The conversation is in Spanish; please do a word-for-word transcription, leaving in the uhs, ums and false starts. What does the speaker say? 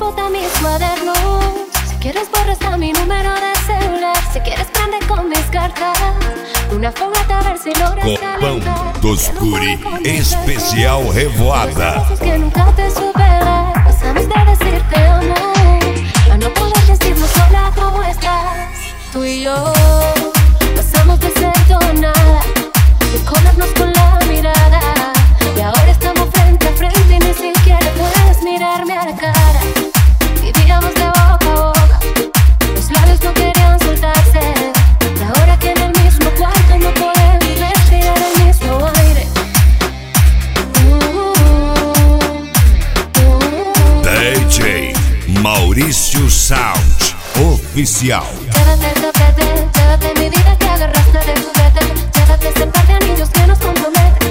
bota mis cuadernos. Si quieres borra hasta mi número de celular. Si quieres prende con mis cartas una fogata a ver si logras calentar. Copão dos Guri Especial Revoada. Besos que nunca te superé. Pasamos de decir te amo a no poder decirnos sola cómo estás. Tú y yo pasamos de ser todo o nada, de colarnos con la mirada, y ahora estamos frente a frente y ni siquiera puedes mirarme a la cara. Vivíamos de boca a boca, los labios no querían soltarse, y ahora que en el mismo cuarto no podemos respirar el mismo aire. D J Maurício Sound Oficial. Llévate el tapete, llévate mi vida que agarraste de juguete, llévate ese par de anillos que nos comprometen.